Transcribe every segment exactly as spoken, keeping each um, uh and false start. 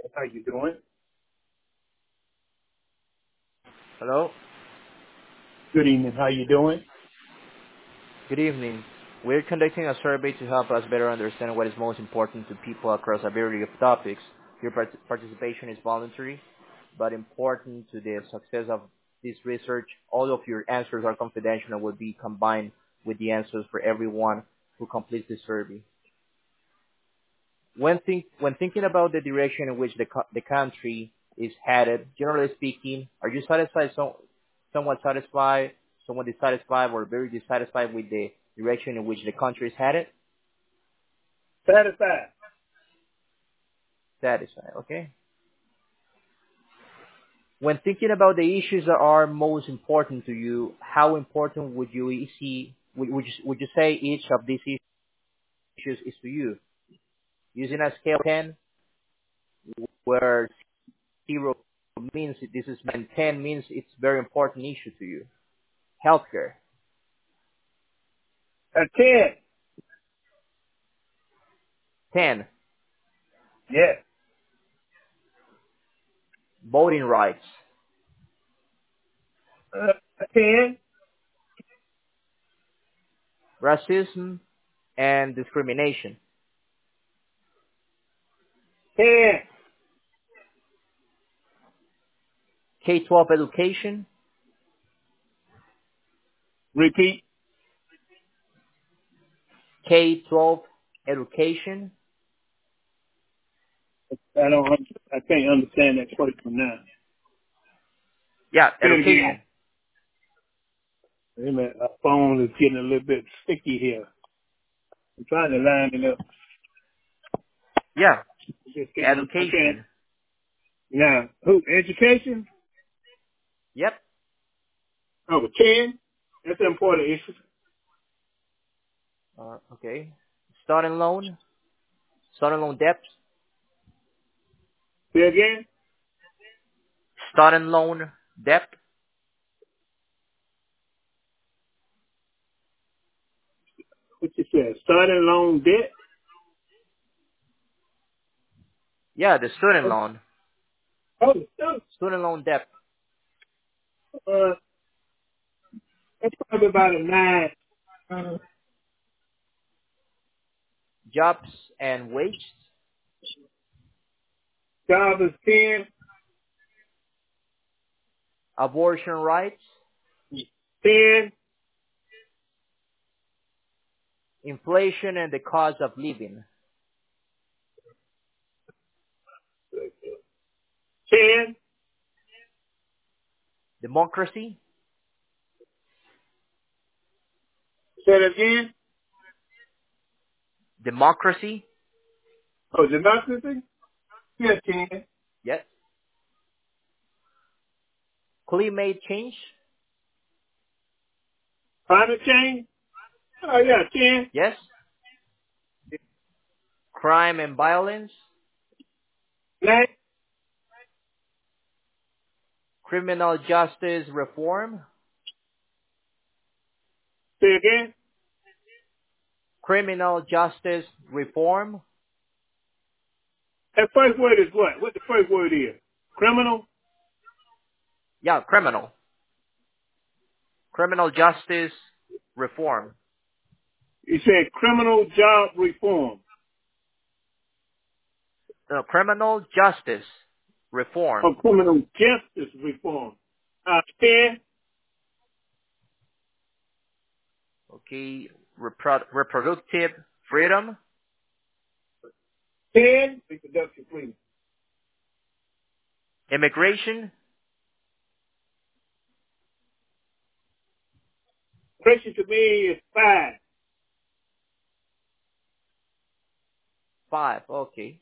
How you doing? Hello. Good evening. How you doing? Good evening. We're conducting a survey to help us better understand what is most important to people across a variety of topics. Your part- participation is voluntary, but important to the success of this research. All of your answers are confidential and will be combined with the answers for everyone who completes the survey. When, think, when thinking about the direction in which the, co- the country is headed, generally speaking, are you satisfied, so, somewhat satisfied, somewhat dissatisfied, or very dissatisfied with the direction in which the country is headed? Satisfied. Satisfied, okay. When thinking about the issues that are most important to you, how important would you see, would, would, you, would you say each of these issues is to you? Using a scale of ten, where zero means this is and ten means it's very important issue to you. Healthcare. A ten. ten. Yes. Voting rights. Uh, a ten. Racism and discrimination. Ten. K twelve education. Repeat. K twelve education. I don't. un- I can't understand that question now. Yeah, Say it again. education. Wait a minute. Our phone is getting a little bit sticky here. I'm trying to line it up. Yeah, Just getting. Okay. education. Now, who? Education. Yep. Oh, ten. That's an important issue. Uh, okay. Student loan. Student loan debt. Say again. Student loan debt. What you said? Starting loan debt. Yeah, the student loan. Oh, oh, Student loan debt. uh, that's probably about a nine. Uh, Jobs and wage. job is ten. Abortion rights. Ten. Inflation and the cost of living. Ten. Democracy. Say it again. Democracy. Oh, democracy? Yeah, ten. Yes. Climate change. Climate change? Oh, yeah, ten. Yes. Crime and violence. Nine. Criminal justice reform. Say again. Criminal justice reform. That first word is what? What the first word is? Criminal? Yeah, criminal. Criminal justice reform. You said criminal job reform. No, criminal justice reform. Or criminal justice reform. Uh, ten. Okay. Repro- reproductive freedom. Ten. Reproductive freedom. Immigration. Question to me is five. Five. Okay.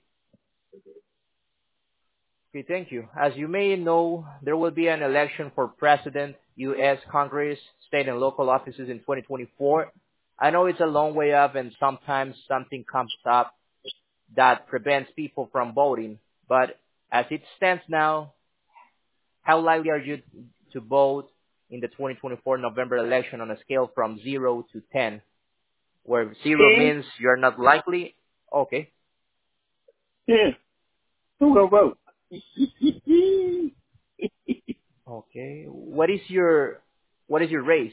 Okay, thank you. As you may know, there will be an election for president, U S Congress, state and local offices in twenty twenty-four. I know it's a long way up and sometimes something comes up that prevents people from voting. But as it stands now, how likely are you to vote in the twenty twenty-four November election on a scale from zero to ten, where zero Ten. means you're not likely? Okay. Ten. Who gonna vote? Okay. What is your what is your race?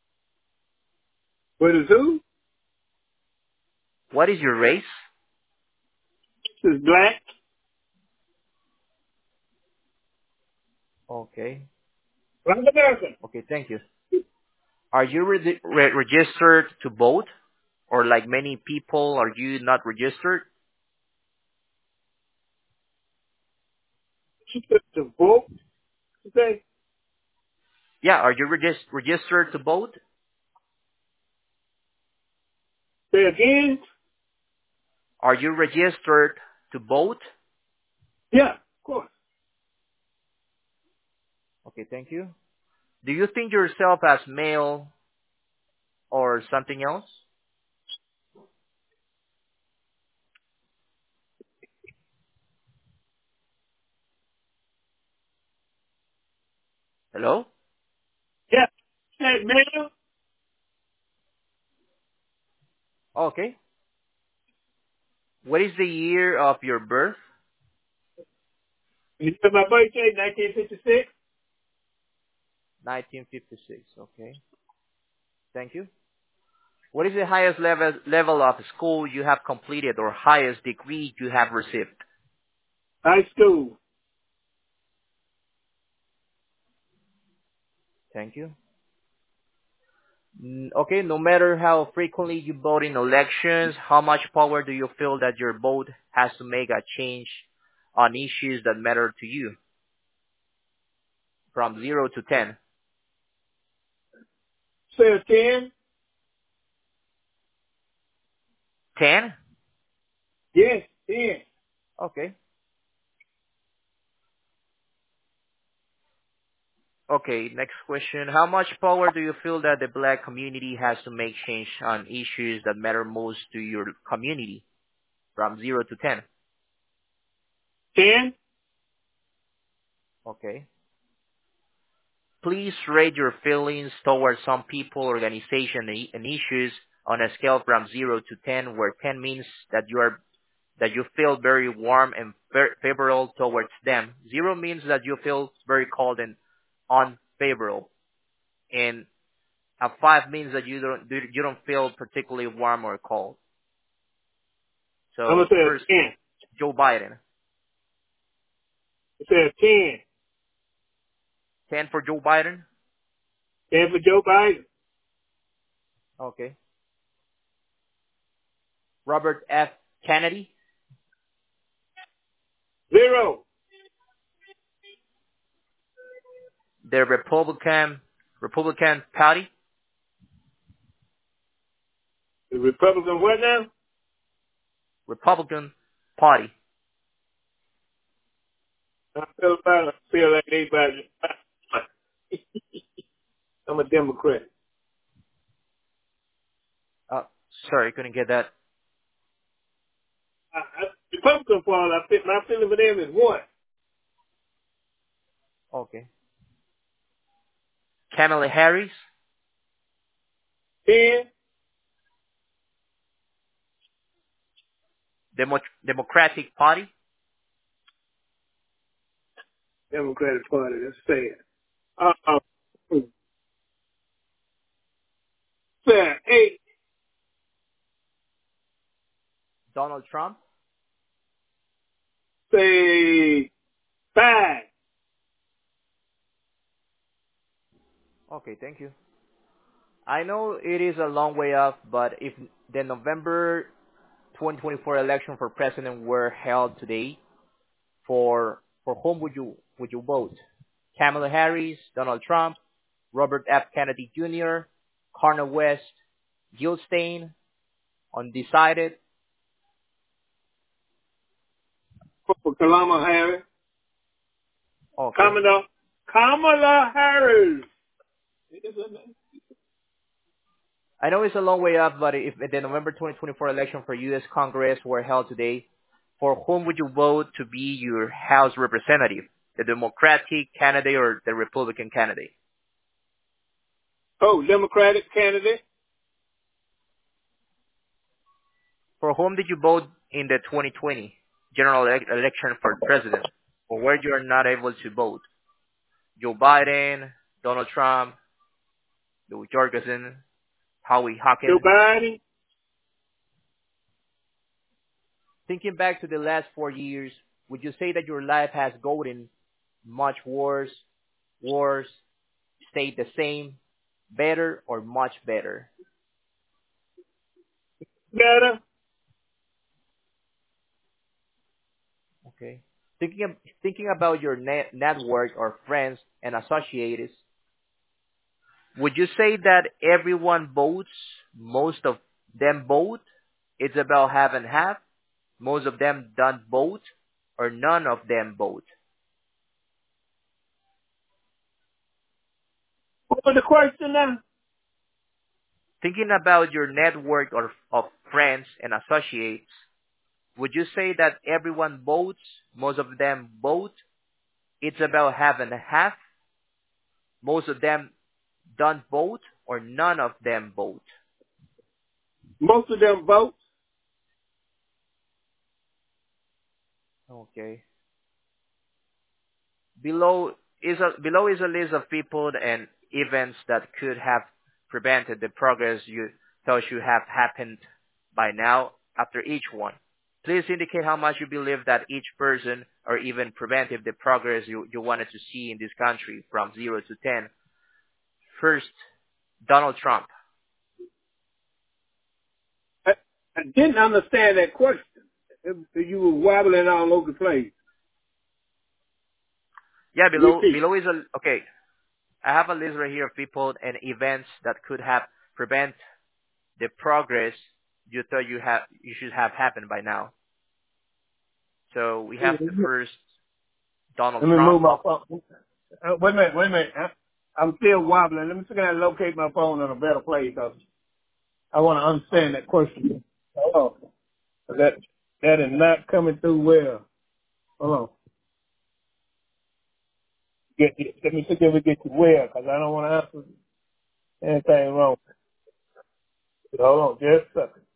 What is who? What is your race? This is black. Okay. Black American. Okay, thank you. Are you re- re- registered to vote? Or like many people, are you not registered? She put the vote. She say, Yeah, are you regis- registered to vote? say again. Are you registered to vote? Yeah, of course. Okay, thank you. Do you think yourself as male or something else? Hello? Yeah. Hey, man. Okay. What is the year of your birth? You said my birthday, nineteen fifty-six. nineteen fifty-six. Okay. Thank you. What is the highest level level of school you have completed or highest degree you have received? High school. Thank you. Mm, Okay, no matter how frequently you vote in elections, how much power do you feel that your vote has to make a change on issues that matter to you? From zero to ten. Say a ten. ten? Yes, ten. Okay. Okay, next question. How much power do you feel that the black community has to make change on issues that matter most to your community? From zero to ten. Ten. Okay. Please rate your feelings towards some people, organization, and and issues on a scale from zero to ten, where ten means that you are that you feel very warm and fa- favorable towards them. Zero means that you feel very cold and unfavorable, and a five means that you don't you don't feel particularly warm or cold. I'm gonna So say a first, ten. Joe Biden. I say a ten. ten for Joe Biden. Ten for Joe Biden. Okay. Robert F. Kennedy. Zero. The Republican Republican Party. The Republican what now? Republican Party. I feel about I feel like everybody. I'm a Democrat. Uh, sorry, couldn't get that. I, I, Republican part, I feel, my feeling for them is one. Okay. Kamala Harris. Ten. Demo- Democratic Party. Democratic Party, that's sad. Uh, uh, say eight. Donald Trump. Say five. Okay, thank you. I know it is a long way off, but if the November twenty twenty-four election for president were held today, for for whom would you would you vote? Kamala Harris, Donald Trump, Robert F. Kennedy Junior, Cornel West, Jill Stein, undecided. For Kamala Harris. Okay. Kamala. Kamala Harris. I know it's a long way off, but if the November twenty twenty-four election for U S Congress were held today, for whom would you vote to be your House representative? The Democratic candidate or the Republican candidate? Oh, Democratic candidate. For whom did you vote in the twenty twenty general ele- election for president, or where you are not able to vote. Joe Biden, Donald Trump, Lou Jorgensen, Howie Joe Hawkins. Biden. Thinking back to the last four years, would you say that your life has gotten much worse, worse, stayed the same, better, or much better? Better. Okay. Thinking of, thinking about your net, network or friends and associates, would you say that everyone votes? Most of them vote? It's about half and half? Most of them don't vote? Or none of them vote? What was the question now? Thinking about your network or, of friends and associates, would you say that everyone votes? Most of them vote? It's about half and half? Most of them don't vote? Or none of them vote? Most of them vote. Okay. Below is a below is a list of people and events that could have prevented the progress you thought should have happened by now after each one. Please indicate how much you believe that each person or even prevented the progress you, you wanted to see in this country from zero to ten. First, Donald Trump. I, I didn't understand that question. You were wobbling all over the place. Yeah, below Repeat. below is a okay. I have a list right here of people and events that could have prevent the progress you thought you have you should have happened by now. So we have the first Donald Let me Trump. move my phone. Uh, wait a minute, wait a minute. I, I'm still wobbling. Let me see if I can locate my phone in a better place. Cause I want to understand that question. Hold on. That, that is not coming through well. Hold on. Get, let me see if we get you well, because I don't want to answer anything wrong. Hold on, just a second.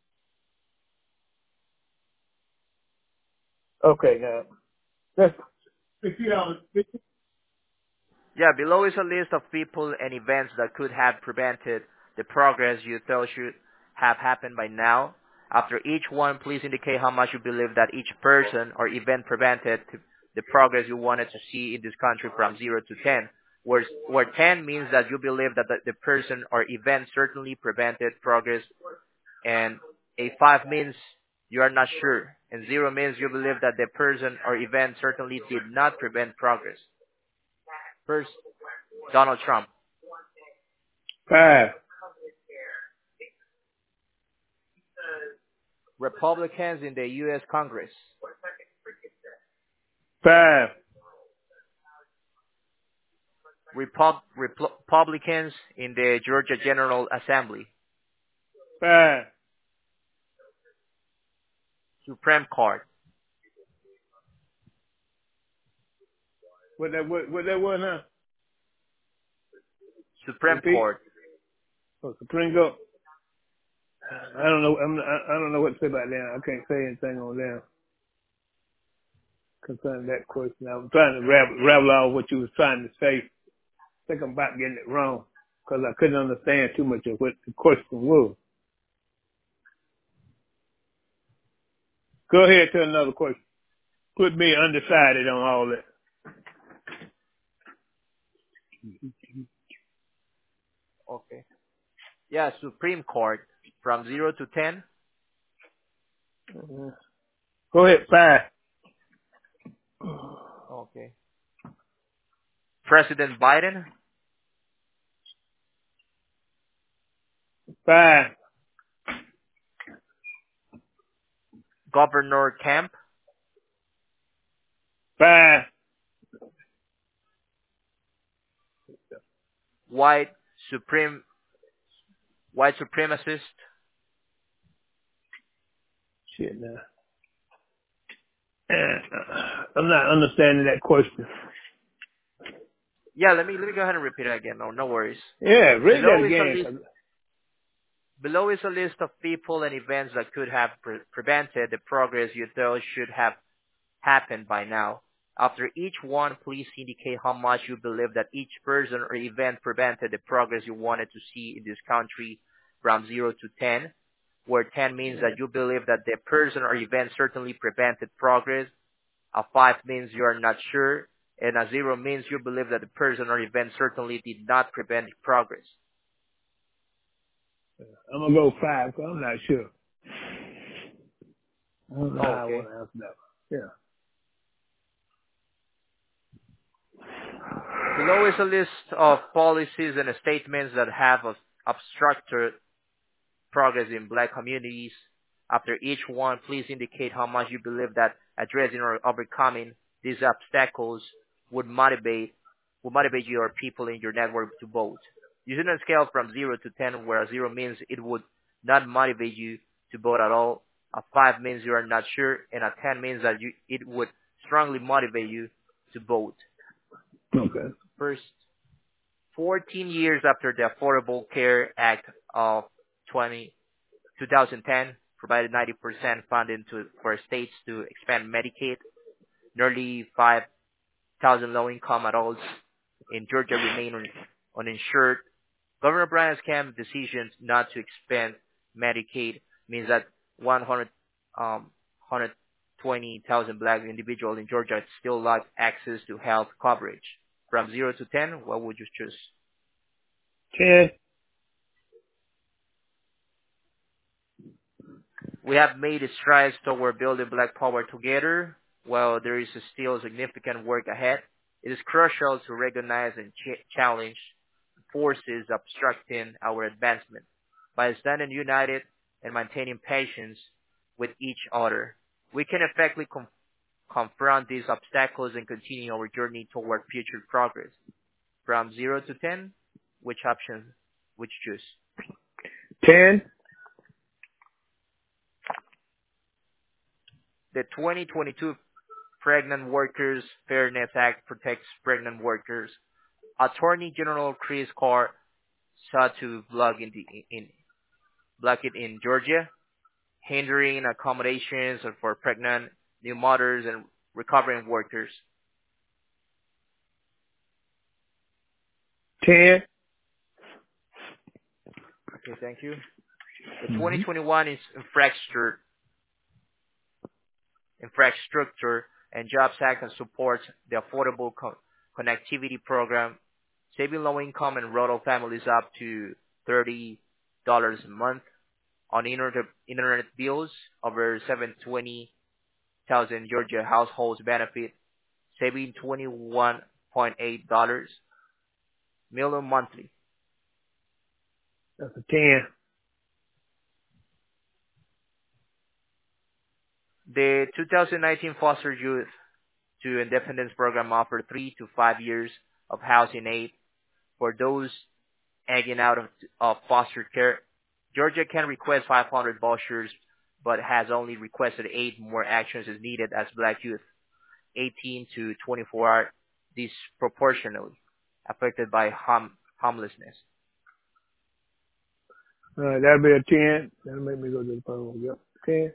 Okay, now. Let's fifty dollars. Yeah, below is a list of people and events that could have prevented the progress you thought should have happened by now. After each one, please indicate how much you believe that each person or event prevented to the progress you wanted to see in this country from zero to ten. Where, where ten means that you believe that the, the person or event certainly prevented progress, and a five means you are not sure, and zero means you believe that the person or event certainly did not prevent progress. First, Donald Trump. Five. Republicans in the U S Congress. Five. Repub- Repl- Republicans in the Georgia General Assembly. Five. Supreme Court. What that what, what that was now? Supreme Repeat. Court. Oh, Supreme Court. I don't know. I'm, I, I don't know what to say about that. I can't say anything on that concerning that question. I was trying to ravel, ravel out what you was trying to say. I think I'm about getting it wrong because I couldn't understand too much of what the question was. Go ahead to another question. Put me undecided on all that. Okay. Yeah, Supreme Court from zero to ten. Uh, go ahead, five. Okay. President Biden. Five. Governor Kemp. Five. White Supreme White supremacist. Shit, now. Uh, I'm not understanding that question. Yeah, let me let me go ahead and repeat it again. No, no worries. Yeah, read Below that is a again. list. 'Cause Below is a list of people and events that could have pre- prevented the progress you thought should have happened by now. After each one, please indicate how much you believe that each person or event prevented the progress you wanted to see in this country from zero to ten, where ten means that you believe that the person or event certainly prevented progress, a five means you are not sure, and a zero means you believe that the person or event certainly did not prevent progress. I'm going to go five, because I'm not sure. I don't know Oh, how I okay. want to answer that one. Yeah. Below is a list of policies and statements that have obstructed progress in black communities. After each one, please indicate how much you believe that addressing or overcoming these obstacles would motivate would motivate your people in your network to vote. Using a scale from zero to ten, where a zero means it would not motivate you to vote at all, a five means you are not sure, and a ten means that you, it would strongly motivate you to vote. Okay. First, fourteen years after the Affordable Care Act of twenty, twenty ten provided ninety percent funding to, for states to expand Medicaid, nearly five thousand low-income adults in Georgia remain un, uninsured. Governor Brian Kemp's decision not to expand Medicaid means that one hundred, um, one hundred twenty thousand black individuals in Georgia still lack access to health coverage. From zero to ten, what would you choose? ten. We have made strides toward building black power together. While there is still significant work ahead, it is crucial to recognize and ch- challenge forces obstructing our advancement. By standing united and maintaining patience with each other, we can effectively com- confront these obstacles and continue our journey toward future progress. From zero to ten, which option would you choose? ten. The twenty twenty-two Pregnant Workers Fairness Act protects pregnant workers. Attorney General Chris Carr sought to block, in the, in, block it in Georgia, hindering accommodations for pregnant new mothers and recovering workers. ten. Okay, thank you. The Mm-hmm. twenty twenty-one is infrastructure, infrastructure and Jobs Act and supports the Affordable Co- Connectivity Program, saving low-income and rural families up to thirty dollars a month on internet, internet bills. Over seven hundred twenty thousand Georgia households benefit, saving twenty-one point eight dollars million monthly. That's a ten. The two thousand nineteen Foster Youth to Independence Program offered three to five years of housing aid for those aging out of, of foster care. Georgia can request five hundred vouchers, but has only requested eight more actions as needed as black youth, eighteen to twenty-four, are disproportionately affected by hom- homelessness. All right, that'll be a ten. That'll make me go to the phone. Yep. ten.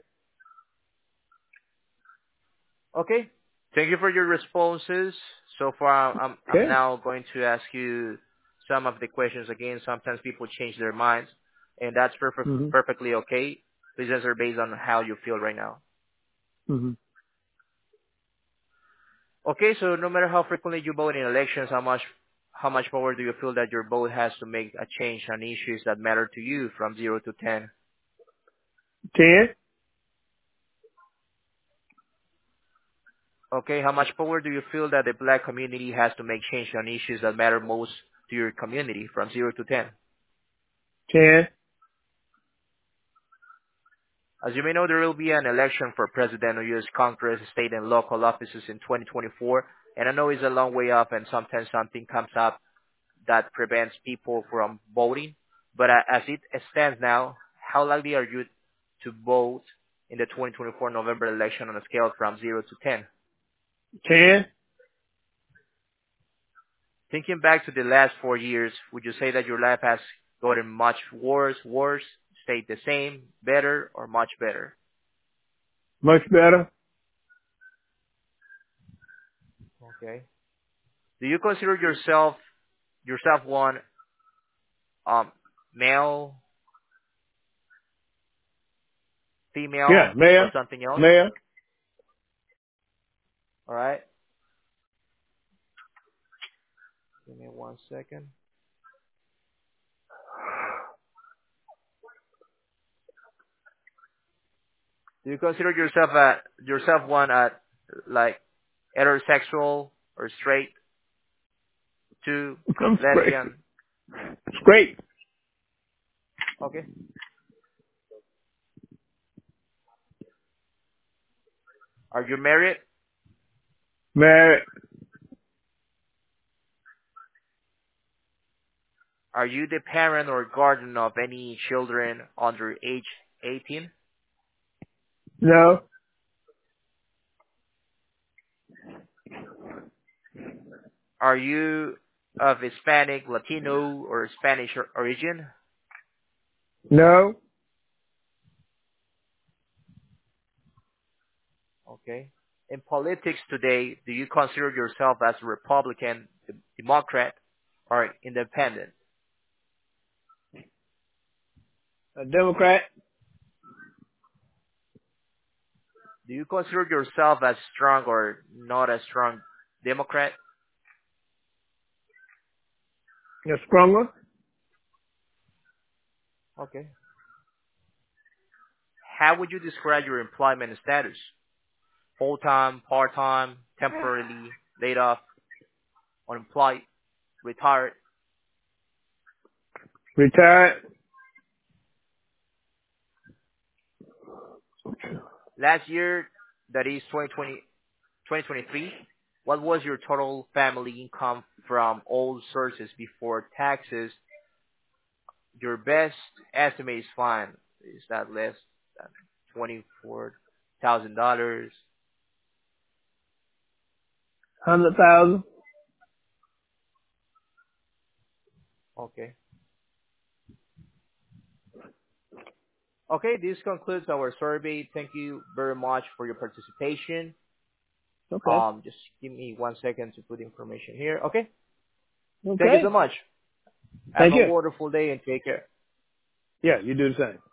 Okay. Thank you for your responses. So far, I'm, Okay. I'm now going to ask you some of the questions again. Sometimes people change their minds, and that's perfect, Mm-hmm. perfectly okay. Please answer based on how you feel right now. Mm-hmm. Okay, so no matter how frequently you vote in elections, how much how much power do you feel that your vote has to make a change on issues that matter to you from zero to ten? ten. Okay, how much power do you feel that the black community has to make change on issues that matter most to your community from zero to ten? ten. As you may know, there will be an election for president of U S Congress, state and local offices in twenty twenty-four, and I know it's a long way up and sometimes something comes up that prevents people from voting. But uh, as it stands now, how likely are you to vote in the twenty twenty-four November election on a scale from zero to ten? ten. Thinking back to the last four years, would you say that your life has gotten much worse, worse, stayed the same, better, or much better? Much better. Okay. Do you consider yourself yourself one um male, Yeah, female, or male, something else? male. All right. Give me one second. Do you consider yourself a yourself one at like heterosexual or straight, two, I'm straight. lesbian? Straight. Okay. Are you married? Married. Are you the parent or guardian of any children under age eighteen? No. Are you of Hispanic, Latino, or Spanish or- origin? No. Okay. In politics today, do you consider yourself as a Republican, Democrat, or independent? A Democrat. Do you consider yourself as strong or not as strong Democrat? A Stronger. Okay. How would you describe your employment status? Full-time, part-time, temporarily, laid off, unemployed, retired? Retired. Last year, that is twenty twenty, twenty twenty-three, what was your total family income from all sources before taxes? Your best estimate is fine. Is that less than twenty-four thousand dollars? Hundred thousand. Okay. Okay, this concludes our survey. Thank you very much for your participation. Okay. Um, just give me one second to put information here. Okay. Thank you so Okay. much. Have Thank a you. wonderful day and take care. Yeah, you do the same.